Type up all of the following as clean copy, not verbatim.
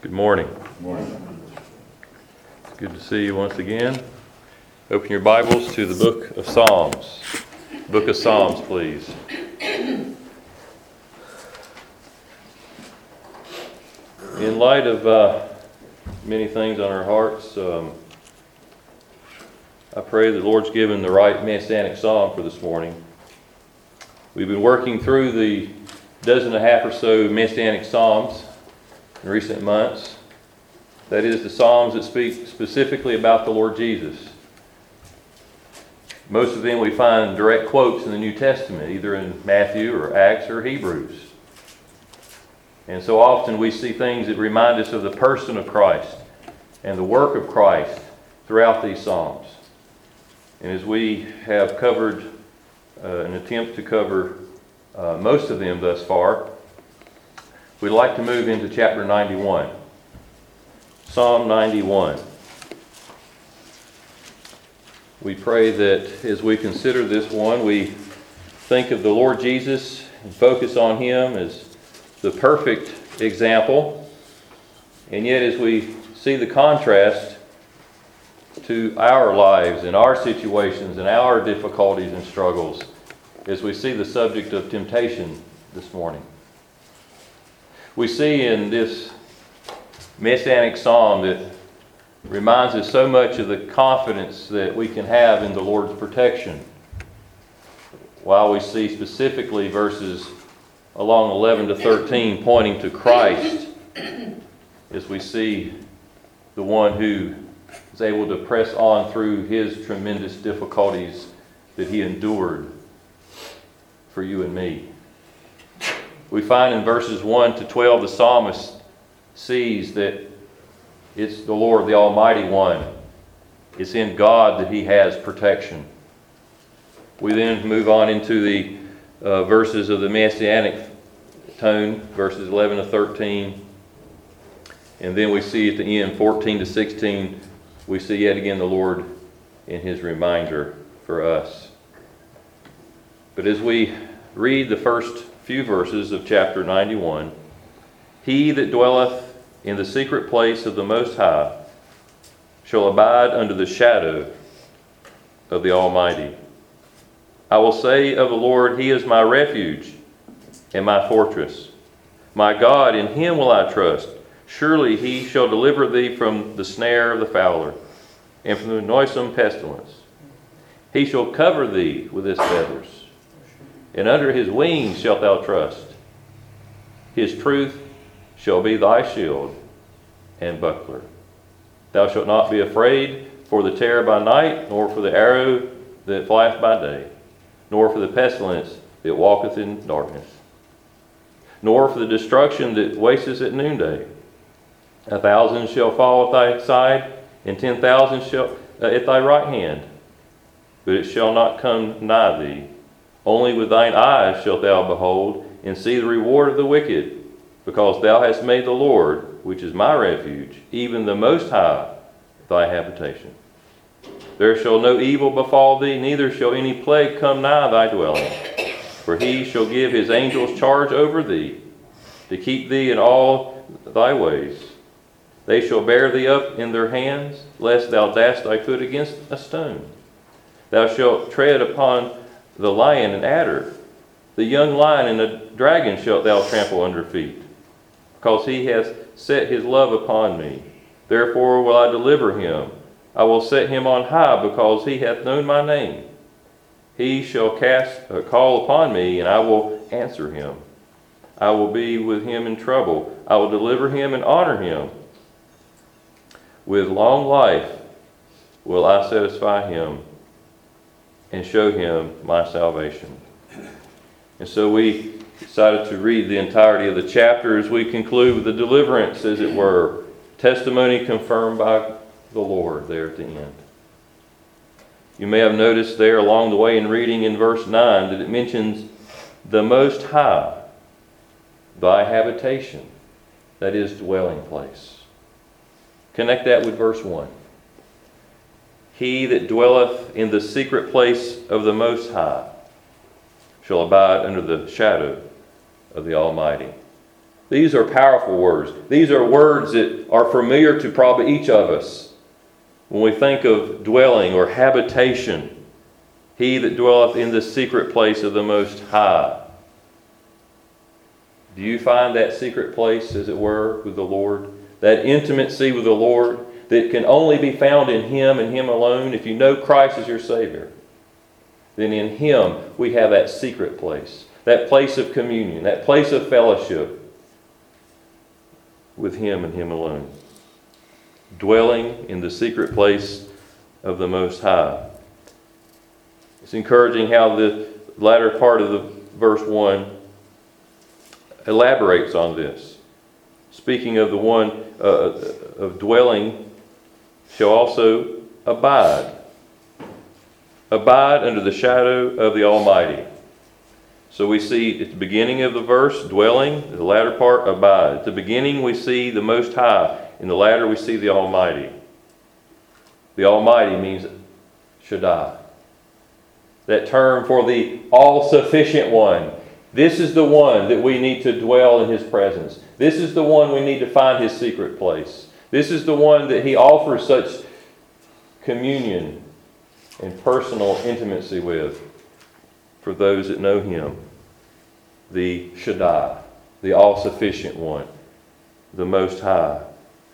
Good morning. Good morning. It's good to see you once again. Open your Bibles to the book of Psalms. Book of Psalms, please. In light of many things on our hearts, I pray the Lord's given the right messianic psalm for this morning. We've been working through the dozen and a half or so messianic psalms in recent months. That is, the psalms that speak specifically about the Lord Jesus. Most of them we find direct quotes in the New Testament, either in Matthew or Acts or Hebrews. And so often we see things that remind us of the person of Christ and the work of Christ throughout these psalms. And as we have covered an attempt to cover most of them thus far, we'd like to move into chapter 91. Psalm 91. We pray that as we consider this one, we think of the Lord Jesus and focus on Him as the perfect example. And yet as we see the contrast to our lives and our situations and our difficulties and struggles, as we see the subject of temptation this morning. We see in this messianic psalm that reminds us so much of the confidence that we can have in the Lord's protection. While we see specifically verses along 11 to 13 pointing to Christ, as we see the one who is able to press on through His tremendous difficulties that He endured for you and me. We find in verses 1 to 12 the psalmist sees that it's the Lord, the Almighty One. It's in God that He has protection. We then move on into the verses of the Messianic tone, verses 11 to 13. And then we see at the end, 14 to 16, we see yet again the Lord in His reminder for us. But as we read the first few verses of chapter 91, He that dwelleth in the secret place of the Most High shall abide under the shadow of the Almighty. I will say of the Lord, He is my refuge and my fortress. My God, in Him will I trust. Surely He shall deliver thee from the snare of the fowler and from the noisome pestilence. He shall cover thee with His feathers, and under His wings shalt thou trust. His truth shall be thy shield and buckler. Thou shalt not be afraid for the terror by night, nor for the arrow that flieth by day, nor for the pestilence that walketh in darkness, nor for the destruction that wasteth at noonday. 1,000 shall fall at thy side, and 10,000 shall at thy right hand, but it shall not come nigh thee. Only with thine eyes shalt thou behold, and see the reward of the wicked, because thou hast made the Lord, which is my refuge, even the Most High, thy habitation. There shall no evil befall thee, neither shall any plague come nigh thy dwelling. For He shall give His angels charge over thee, to keep thee in all thy ways. They shall bear thee up in their hands, lest thou dash thy foot against a stone. Thou shalt tread upon the lion and adder, the young lion and the dragon shalt thou trample under feet. Because He hath set His love upon me, therefore will I deliver him. I will set him on high, because he hath known my name. He shall call upon me, and I will answer him. I will be with him in trouble. I will deliver him and honor him. With long life will I satisfy him and show him my salvation. And so we decided to read the entirety of the chapter as we conclude with the deliverance, as it were, testimony confirmed by the Lord there at the end. You may have noticed there along the way in reading in verse 9 that it mentions the Most High, thy habitation, that is, dwelling place. Connect that with verse 1. He that dwelleth in the secret place of the Most High shall abide under the shadow of the Almighty. These are powerful words. These are words that are familiar to probably each of us. When we think of dwelling or habitation, he that dwelleth in the secret place of the Most High. Do you find that secret place, as it were, with the Lord? That intimacy with the Lord that can only be found in Him and Him alone? If you know Christ as your Savior, then in Him we have that secret place, that place of communion, that place of fellowship with Him and Him alone. Dwelling in the secret place of the Most High. It's encouraging how the latter part of the verse 1 elaborates on this. Speaking of the one of dwelling, shall also abide. Abide under the shadow of the Almighty. So we see at the beginning of the verse, dwelling, the latter part, abide. At the beginning we see the Most High. In the latter we see the Almighty. The Almighty means Shaddai. That term for the all-sufficient one. This is the one that we need to dwell in His presence. This is the one we need to find His secret place. This is the one that He offers such communion and personal intimacy with for those that know Him. The Shaddai, the all-sufficient one, the Most High.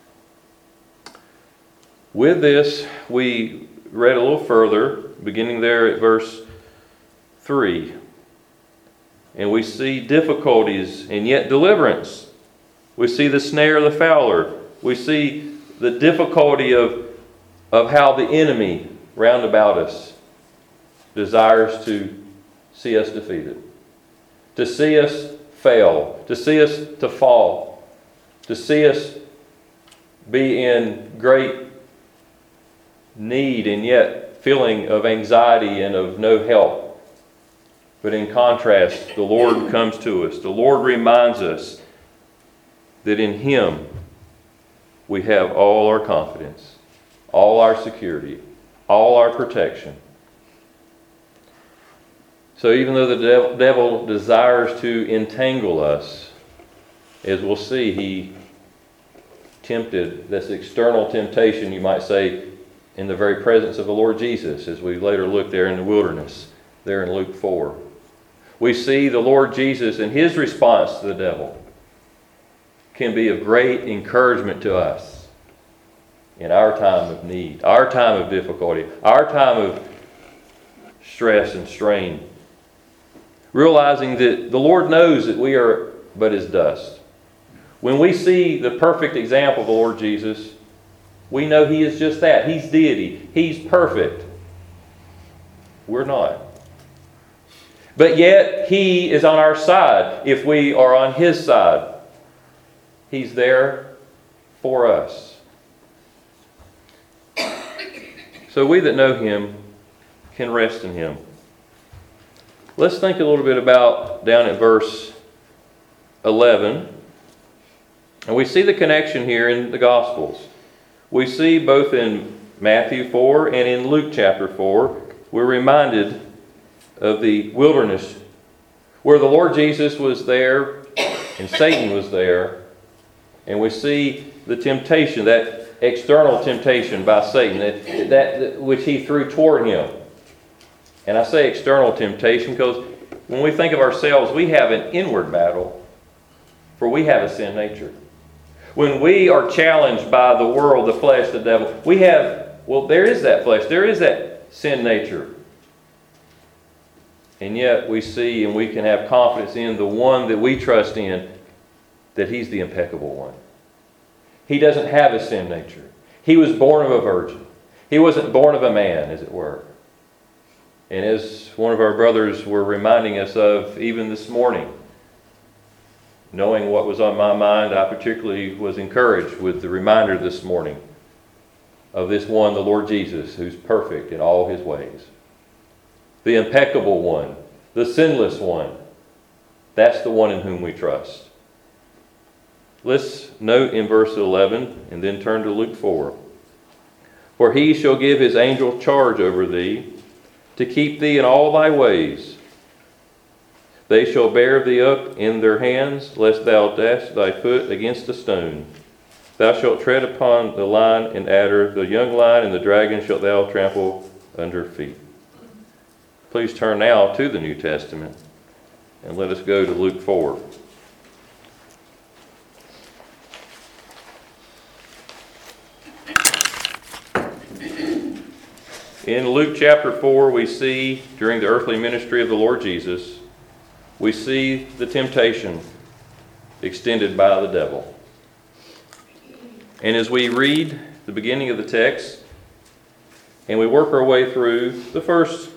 With this, we read a little further, beginning there at verse 3. And we see difficulties and yet deliverance. We see the snare of the fowler. We see the difficulty of how the enemy round about us desires to see us defeated, to see us fail, to see us to fall, to see us be in great need and yet feeling of anxiety and of no help. But in contrast, the Lord comes to us. The Lord reminds us that in Him we have all our confidence, all our security, all our protection. So even though the devil desires to entangle us, as we'll see, he tempted, this external temptation, you might say, in the very presence of the Lord Jesus, as we later look there in the wilderness, there in Luke 4. We see the Lord Jesus and His response to the devil can be of great encouragement to us in our time of need, our time of difficulty, our time of stress and strain. Realizing that the Lord knows that we are but as dust. When we see the perfect example of the Lord Jesus, we know He is just that. He's deity. He's perfect. We're not. But yet, He is on our side if we are on His side. He's there for us. So we that know Him can rest in Him. Let's think a little bit about down at verse 11. And we see the connection here in the Gospels. We see both in Matthew 4 and in Luke chapter 4, we're reminded of the wilderness where the Lord Jesus was there and Satan was there. And we see the temptation, that external temptation by Satan, that which he threw toward him. And I say external temptation because when we think of ourselves, we have an inward battle, for we have a sin nature. When we are challenged by the world, the flesh, the devil, there is that flesh, there is that sin nature. And yet we see and we can have confidence in the one that we trust in, that He's the impeccable one. He doesn't have a sin nature. He was born of a virgin. He wasn't born of a man, as it were. And as one of our brothers were reminding us of even this morning, knowing what was on my mind, I particularly was encouraged with the reminder this morning of this one, the Lord Jesus, who's perfect in all His ways. The impeccable one, the sinless one. That's the one in whom we trust. Let's note in verse 11 and then turn to Luke 4. For He shall give His angel charge over thee, to keep thee in all thy ways. They shall bear thee up in their hands, lest thou dash thy foot against a stone. Thou shalt tread upon the lion and adder, the young lion and the dragon shalt thou trample under feet. Please turn now to the New Testament and let us go to Luke 4. In Luke chapter 4, we see, during the earthly ministry of the Lord Jesus, we see the temptation extended by the devil. And as we read the beginning of the text, and we work our way through the first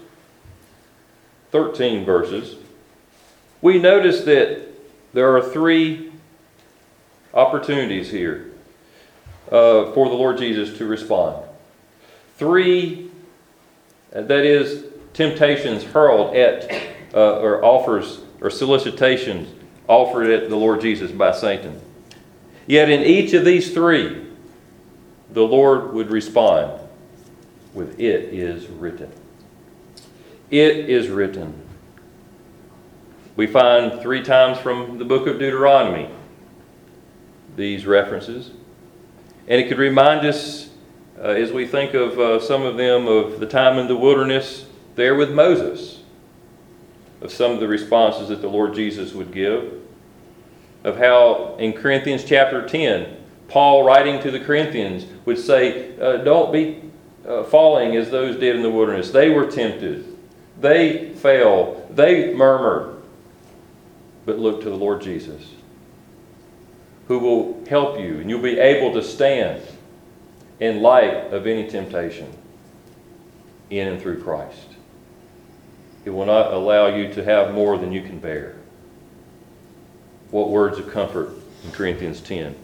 13 verses, we notice that there are three opportunities here for the Lord Jesus to respond. Three, that is, temptations hurled at, or offers, or solicitations offered at the Lord Jesus by Satan. Yet in each of these three, the Lord would respond with, "It is written." It is written. We find 3 times from the book of Deuteronomy these references. And it could remind us, as we think of some of them, of the time in the wilderness there with Moses, of some of the responses that the Lord Jesus would give, of how in Corinthians chapter 10, Paul writing to the Corinthians would say, don't be falling as those did in the wilderness. They were tempted. They fell. They murmured. But look to the Lord Jesus, who will help you, and you'll be able to stand in light of any temptation in and through Christ. It will not allow you to have more than you can bear. What words of comfort in Corinthians 10.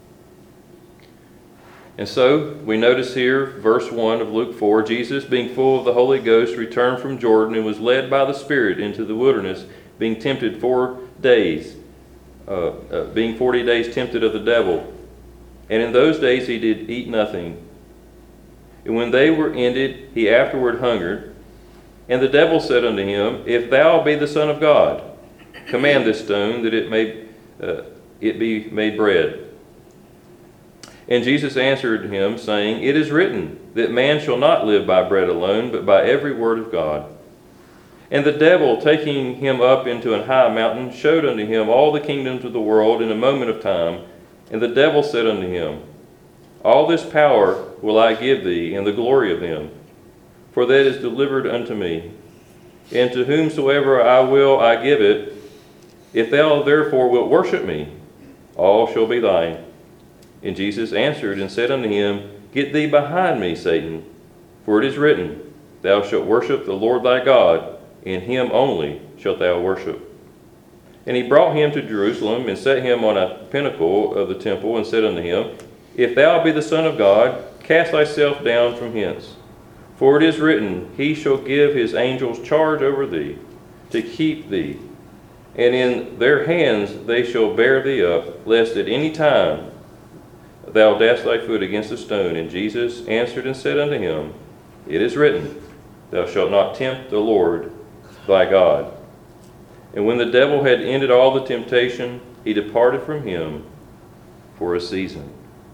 And so, we notice here, verse 1 of Luke 4, Jesus, being full of the Holy Ghost, returned from Jordan and was led by the Spirit into the wilderness, being tempted 4 days, being 40 days tempted of the devil. And in those days he did eat nothing. And when they were ended, he afterward hungered. And the devil said unto him, If thou be the Son of God, command this stone that it be made bread. And Jesus answered him, saying, It is written, that man shall not live by bread alone, but by every word of God. And the devil, taking him up into an high mountain, showed unto him all the kingdoms of the world in a moment of time. And the devil said unto him, All this power will I give thee, and the glory of them, for that is delivered unto me. And to whomsoever I will I give it. If thou therefore wilt worship me, all shall be thine. And Jesus answered and said unto him, Get thee behind me, Satan, for it is written, Thou shalt worship the Lord thy God, and him only shalt thou worship. And he brought him to Jerusalem, and set him on a pinnacle of the temple, and said unto him, If thou be the Son of God, cast thyself down from hence. For it is written, He shall give his angels charge over thee, to keep thee, and in their hands they shall bear thee up, lest at any time thou dash thy foot against a stone. And Jesus answered and said unto him, It is written, Thou shalt not tempt the Lord thy God. And when the devil had ended all the temptation, he departed from him for a season.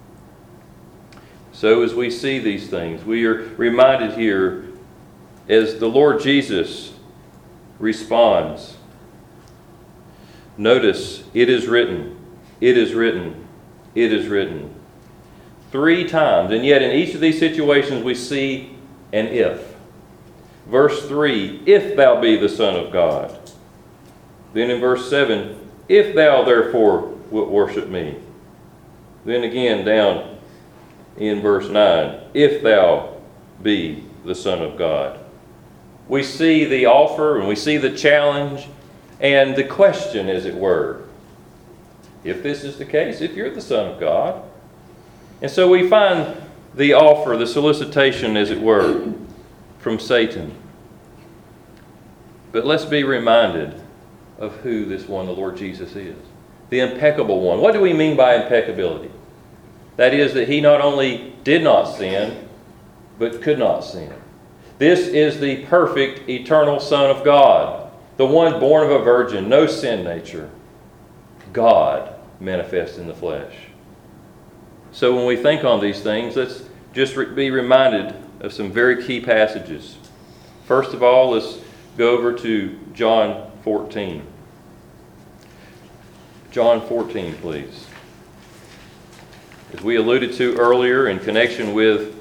So as we see these things, we are reminded here as the Lord Jesus responds. Notice, it is written, it is written, it is written. 3 times, and yet in each of these situations we see an if. Verse 3, if thou be the Son of God. Then in verse 7, if thou therefore wilt worship me. Then again down in verse 9, if thou be the Son of God. We see the offer and we see the challenge and the question, as it were. If this is the case, if you're the Son of God. And so we find the offer, the solicitation, as it were, from Satan. But let's be reminded of who this one, the Lord Jesus, is. The impeccable one. What do we mean by impeccability? That is that he not only did not sin, but could not sin. This is the perfect, eternal Son of God. the one born of a virgin, no sin nature, God manifest in the flesh. So when we think on these things, let's just be reminded of some very key passages. First of all, let's go over to John 14. John 14, please. As we alluded to earlier in connection with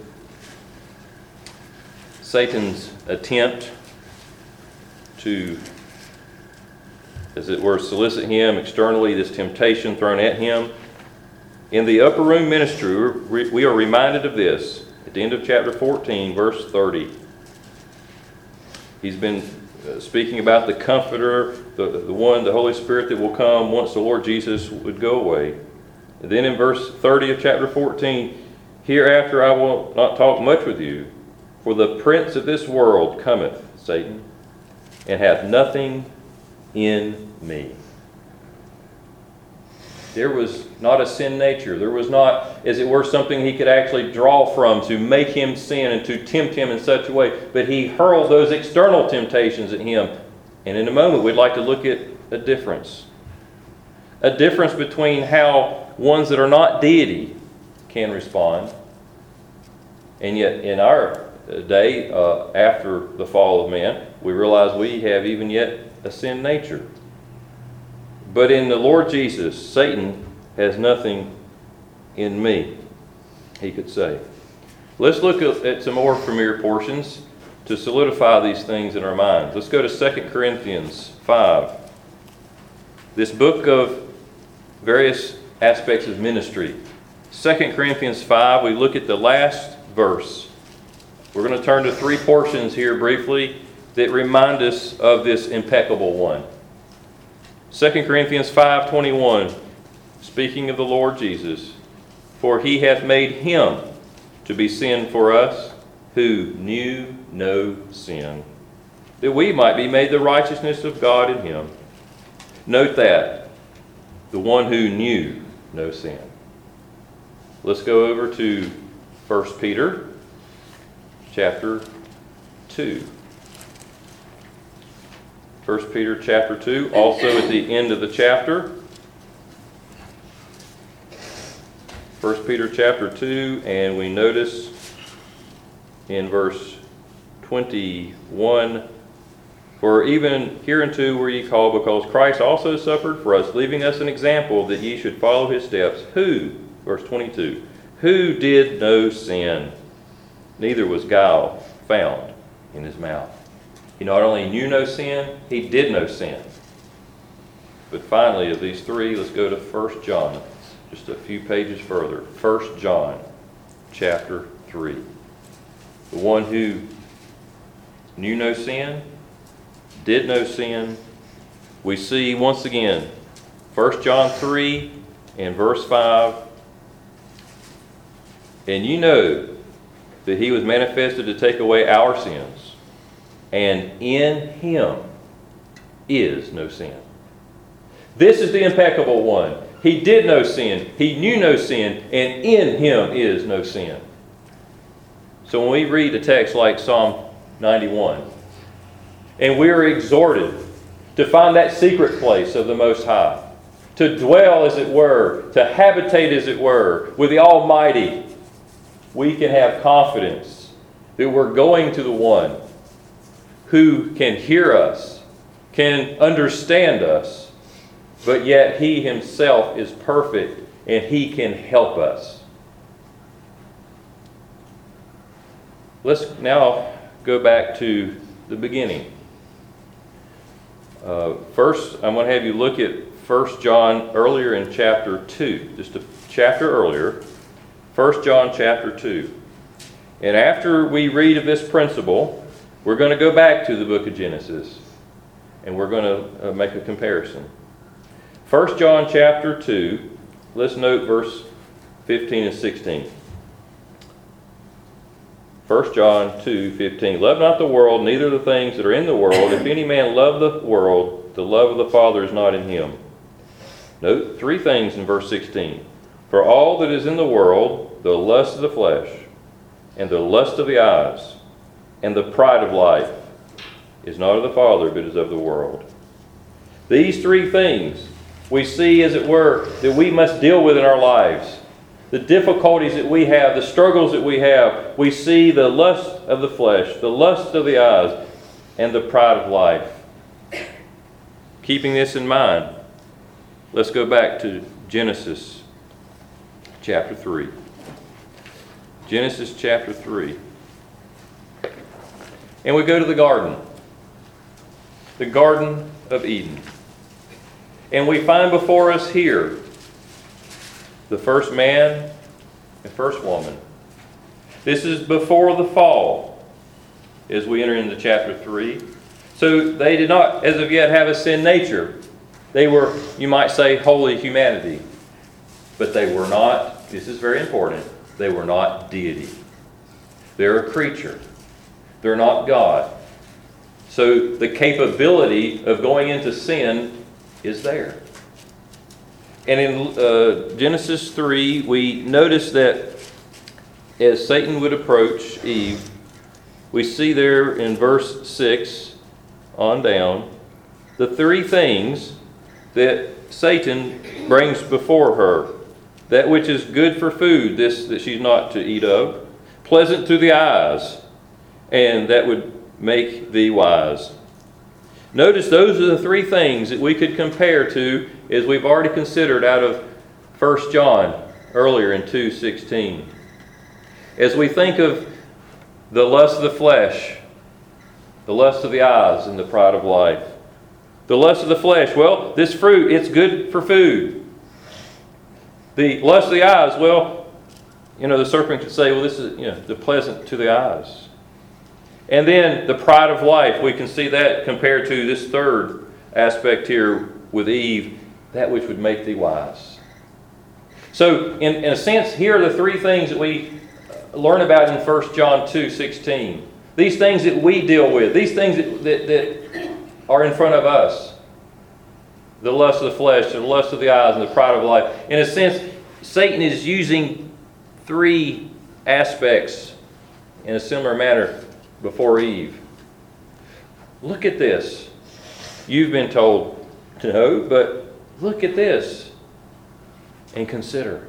Satan's attempt to, as it were, solicit him externally, this temptation thrown at him. In the upper room ministry, we are reminded of this at the end of chapter 14, verse 30. He's been speaking about the Comforter, the one, the Holy Spirit that will come once the Lord Jesus would go away. And then in verse 30 of chapter 14, hereafter I will not talk much with you, for the prince of this world cometh, Satan, and hath nothing in me. There was not a sin nature. There was not, as it were, something he could actually draw from to make him sin and to tempt him in such a way. But he hurled those external temptations at him. And in a moment, we'd like to look at a difference. A difference between how ones that are not deity can respond. And yet, in our day, after the fall of man, we realize we have even yet a sin nature. But in the Lord Jesus, Satan has nothing in me, he could say. Let's look at some more familiar portions to solidify these things in our minds. Let's go to 2 Corinthians 5. This book of various aspects of ministry. 2 Corinthians 5, we look at the last verse. We're going to turn to three portions here briefly that remind us of this impeccable one. 2 Corinthians 5:21, speaking of the Lord Jesus, for he hath made him to be sin for us, who knew no sin, that we might be made the righteousness of God in him. Note that, the one who knew no sin. Let's go over to 1 Peter chapter 2. 1 Peter chapter 2, also at the end of the chapter. 1 Peter chapter 2, and we notice in verse 21, for even hereunto were ye called, because Christ also suffered for us, leaving us an example that ye should follow his steps, who, verse 22, who did no sin, neither was guile found in his mouth. He not only knew no sin, he did no sin. But finally, of these three, let's go to 1 John, just a few pages further. 1 John chapter 3. The one who knew no sin, did no sin. We see once again, 1 John 3 and verse 5. And you know that he was manifested to take away our sins, and in him is no sin. This is the impeccable one. He did no sin, he knew no sin, and in him is no sin. So when we read a text like Psalm 91, and we are exhorted to find that secret place of the Most High, to dwell, as it were, to habitate, as it were, with the Almighty, we can have confidence that we're going to the one who can hear us, can understand us, but yet he himself is perfect and he can help us. Let's now go back to the beginning. First, I'm going to have you look at 1 John earlier in chapter 2, just a chapter earlier, 1 John chapter 2. And after we read of this principle, we're going to go back to the book of Genesis, and we're going to make a comparison. 1 John chapter 2, let's note verse 15 and 16. 1 John 2:15. Love not the world, neither the things that are in the world. If any man love the world, the love of the Father is not in him. Note three things in verse 16. For all that is in the world, the lust of the flesh, and the lust of the eyes, and the pride of life, is not of the Father, but is of the world. These three things we see, as it were, that we must deal with in our lives. The difficulties that we have, the struggles that we have, we see the lust of the flesh, the lust of the eyes, and the pride of life. Keeping this in mind, let's go back to Genesis chapter 3. Genesis chapter 3. And we go to the Garden of Eden. And we find before us here the first man and first woman. This is before the fall as we enter into chapter 3. So they did not, as of yet, have a sin nature. They were, you might say, holy humanity. But they were not, this is very important, they were not deity. They're a creature. They're not God. So the capability of going into sin is there. And in Genesis 3, we notice that as Satan would approach Eve, we see there in verse 6 on down, the three things that Satan brings before her. That which is good for food, this that she's not to eat of, pleasant to the eyes, and that would make thee wise. Notice those are the three things that we could compare to, as we've already considered out of 1 John earlier in 2:16. As we think of the lust of the flesh, the lust of the eyes, and the pride of life. The lust of the flesh, well, this fruit, it's good for food. The lust of the eyes, well, the serpent could say, well, this is, the pleasant to the eyes. And then the pride of life, we can see that compared to this third aspect here with Eve, that which would make thee wise. So, in a sense, here are the three things that we learn about in 1 John 2:16. These things that we deal with, these things that are in front of us. The lust of the flesh, the lust of the eyes, and the pride of life. In a sense, Satan is using three aspects in a similar manner before Eve. Look at this. You've been told to know, but look at this and consider.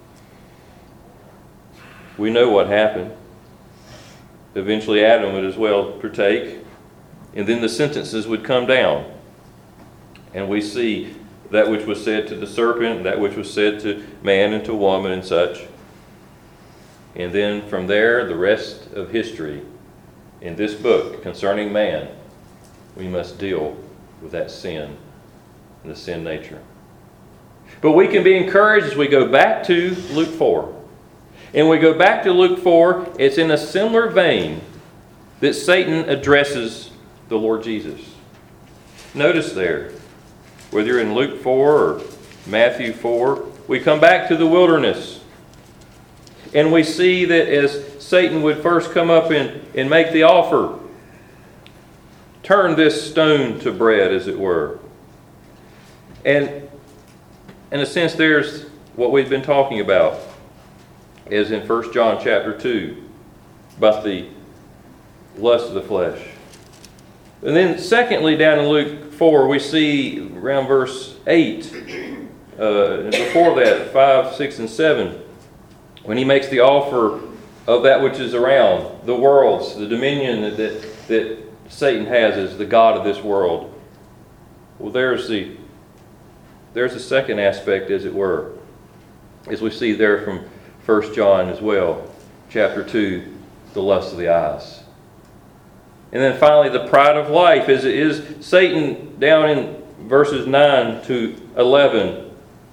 We know what happened. Eventually Adam would as well partake, and then the sentences would come down. And we see that which was said to the serpent, that which was said to man and to woman and such. And then from there, the rest of history in this book concerning man, we must deal with that sin and the sin nature. But we can be encouraged as we go back to Luke 4. And we go back to Luke 4, it's in a similar vein that Satan addresses the Lord Jesus. Notice there, whether you're in Luke 4 or Matthew 4, we come back to the wilderness. And we see that as Satan would first come up and make the offer, turn this stone to bread, as it were. And in a sense, there's what we've been talking about, as in 1 John chapter 2, about the lust of the flesh. And then secondly, down in Luke 4, we see around verse 8, and before that, 5, 6, and 7, when he makes the offer of that which is around, the worlds, the dominion that Satan has as the god of this world. Well, there's the second aspect, as it were, as we see there from 1 John as well, chapter 2, the lust of the eyes. And then finally, the pride of life, as it is Satan down in verses 9 to 11.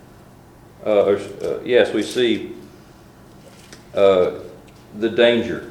Yes, we see the danger.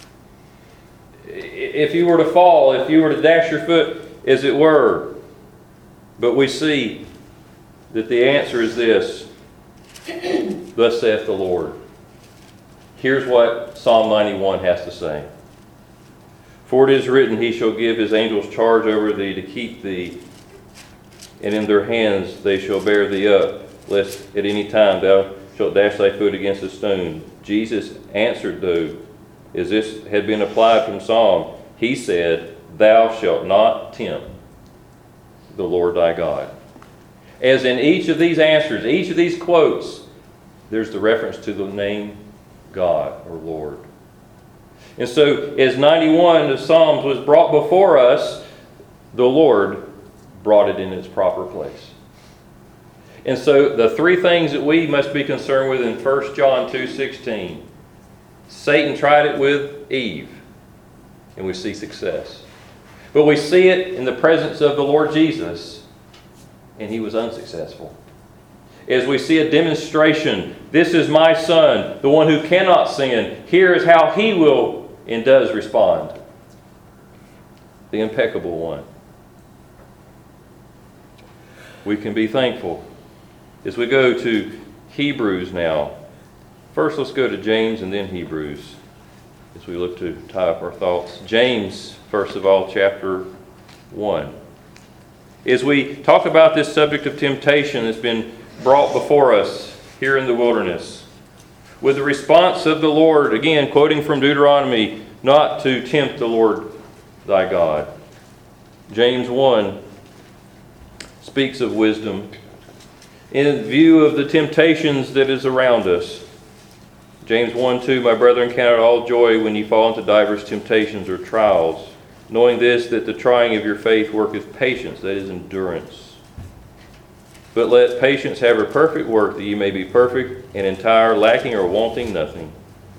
If you were to fall, if you were to dash your foot, as it were. But we see that the answer is this: thus saith the Lord. Here's what Psalm 91 has to say. For it is written, He shall give His angels charge over thee to keep thee, and in their hands they shall bear thee up, lest at any time thou shalt dash thy foot against a stone. Jesus answered, though, as this had been applied from Psalm, He said, Thou shalt not tempt the Lord thy God. As in each of these answers, each of these quotes, there's the reference to the name God or Lord. And so as 91 of Psalms was brought before us, the Lord brought it in its proper place. And so the three things that we must be concerned with in 1 John 2:16. Satan tried it with Eve, and we see success. But we see it in the presence of the Lord Jesus, and he was unsuccessful. As we see a demonstration, this is my son, the one who cannot sin. Here is how he will and does respond. The impeccable one. We can be thankful. As we go to Hebrews now, first let's go to James and then Hebrews as we look to tie up our thoughts. James, first of all, chapter 1. As we talk about this subject of temptation that's been brought before us here in the wilderness, with the response of the Lord, again quoting from Deuteronomy, not to tempt the Lord thy God. James 1 speaks of wisdom in view of the temptations that is around us. James 1:2, my brethren, count it all joy when ye fall into divers temptations or trials, knowing this, that the trying of your faith worketh patience, that is endurance. But let patience have her perfect work, that ye may be perfect and entire, lacking or wanting nothing.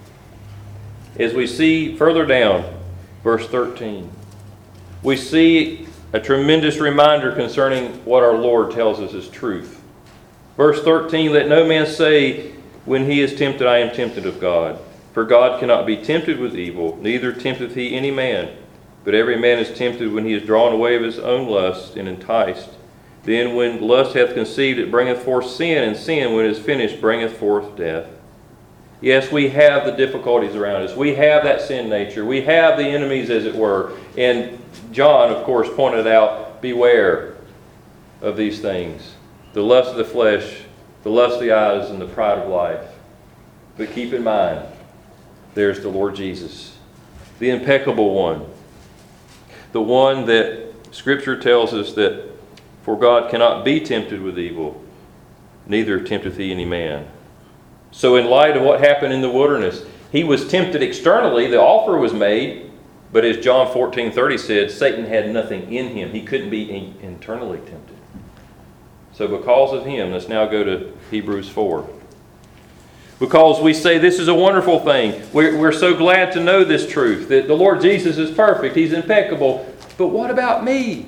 As we see further down, verse 13, we see a tremendous reminder concerning what our Lord tells us is truth. Verse 13, let no man say when he is tempted, I am tempted of God. For God cannot be tempted with evil, neither tempteth he any man. But every man is tempted when he is drawn away of his own lust and enticed. Then when lust hath conceived, it bringeth forth sin, and sin, when it is finished, bringeth forth death. Yes, we have the difficulties around us. We have that sin nature. We have the enemies, as it were. And John, of course, pointed out, beware of these things. The lust of the flesh, the lust of the eyes, and the pride of life. But keep in mind, there's the Lord Jesus, the impeccable one. The one that Scripture tells us that for God cannot be tempted with evil, neither tempteth he any man. So in light of what happened in the wilderness, he was tempted externally, the offer was made, but as John 14:30 said, Satan had nothing in him. He couldn't be internally tempted. So because of him, let's now go to Hebrews 4. Because we say this is a wonderful thing. We're so glad to know this truth, that the Lord Jesus is perfect. He's impeccable. But what about me?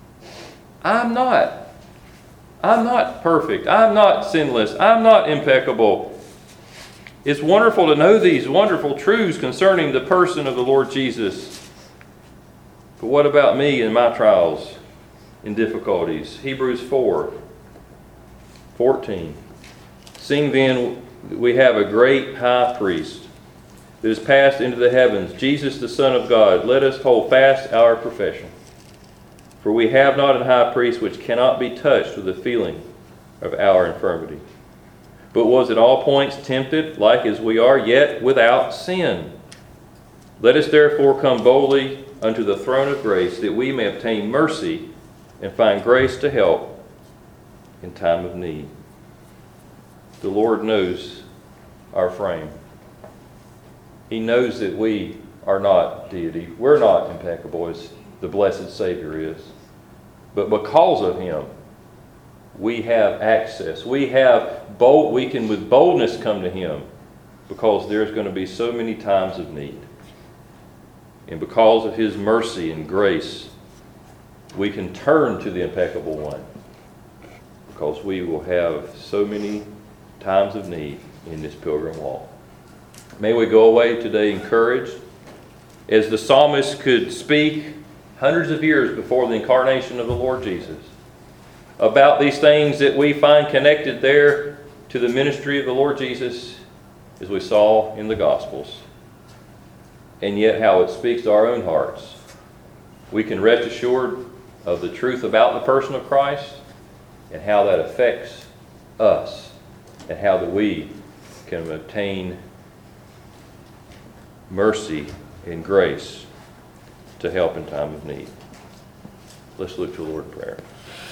I'm not. I'm not perfect. I'm not sinless. I'm not impeccable. It's wonderful to know these wonderful truths concerning the person of the Lord Jesus. But what about me and my trials and difficulties? Hebrews 4:14. Seeing then we have a great high priest that is passed into the heavens, Jesus the Son of God, let us hold fast our profession. For we have not an high priest which cannot be touched with the feeling of our infirmity, but was at all points tempted like as we are, yet without sin. Let us therefore come boldly unto the throne of grace, that we may obtain mercy and find grace to help in time of need. The Lord knows our frame. He knows that we are not deity. We're not impeccable as the blessed Savior is. But because of him, we have access. We can with boldness come to him, because there's going to be so many times of need. And because of his mercy and grace, we can turn to the impeccable one, because we will have so many times of need in this pilgrim walk. May we go away today encouraged, as the psalmist could speak hundreds of years before the incarnation of the Lord Jesus, about these things that we find connected there to the ministry of the Lord Jesus, as we saw in the Gospels, and yet how it speaks to our own hearts. We can rest assured of the truth about the person of Christ and how that affects us, and how that we can obtain mercy and grace to help in time of need. Let's look to the Lord in prayer.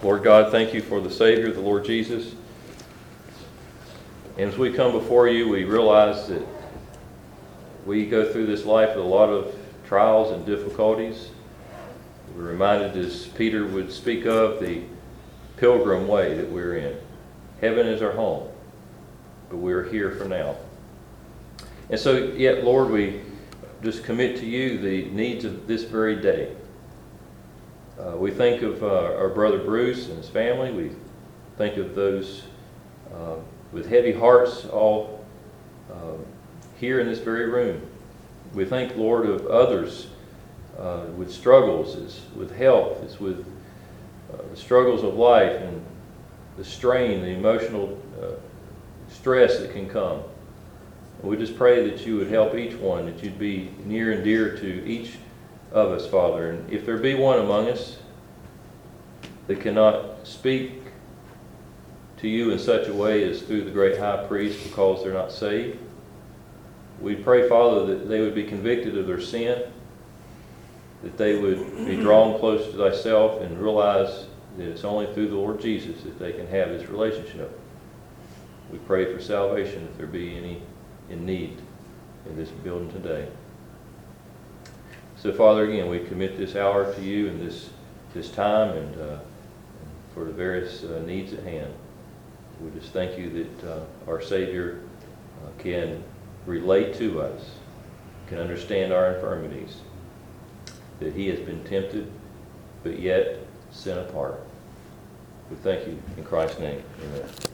Lord God, thank you for the Savior, the Lord Jesus. And as we come before you, we realize that we go through this life with a lot of trials and difficulties. We're reminded, as Peter would speak of, the pilgrim way that we're in. Heaven is our home, but we're here for now. And so, yet, Lord, we just commit to you the needs of this very day. We think of our brother Bruce and his family. We think of those with heavy hearts all here in this very room. We think, Lord, of others with struggles, as with health, as with the struggles of life and the strain, the emotional stress that can come. And we just pray that you would help each one, that you'd be near and dear to each of us, Father. And if there be one among us that cannot speak to you in such a way as through the great high priest because they're not saved, we pray, Father, that they would be convicted of their sin, that they would be drawn close to thyself and realize that it's only through the Lord Jesus that they can have this relationship. We pray for salvation if there be any in need in this building today. So, Father, again, we commit this hour to you and this time and for the various needs at hand. We just thank you that our Savior can relate to us, can understand our infirmities, that he has been tempted, but yet sin apart. We thank you in Christ's name. Amen.